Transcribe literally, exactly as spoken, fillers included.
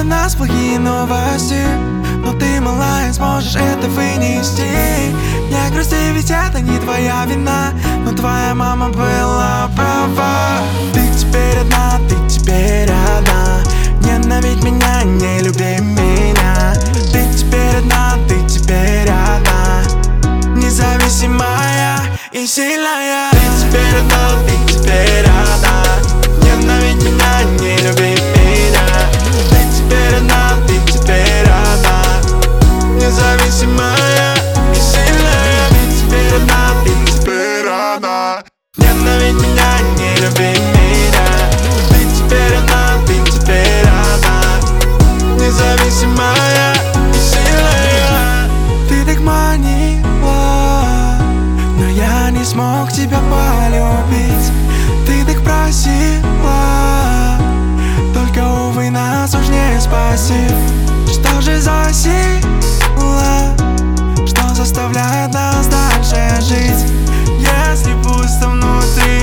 нас плохие новости, но ты, малая, сможешь это вынести. Не грусти, ведь это не твоя вина, но твоя мама была права. Ты теперь одна, ты теперь одна. Ненавидь меня, не люби меня. Ты теперь одна, ты теперь одна. Независимая и сильная. Ты теперь одна, ты теперь одна. Ненавидь меня, не люби меня. Ты теперь одна, ты теперь одна. Независимая и сильная. Ты теперь одна, ты теперь одна. Ненавидь меня, не люби меня. Ты теперь одна, ты теперь одна. Независимая и сильная. Ты так манила, но я не смог тебя полюбить. Ты так просила, только, увы, нас уж не спасти. Что же за сила, что заставляет нас дальше жить, если пусто внутри?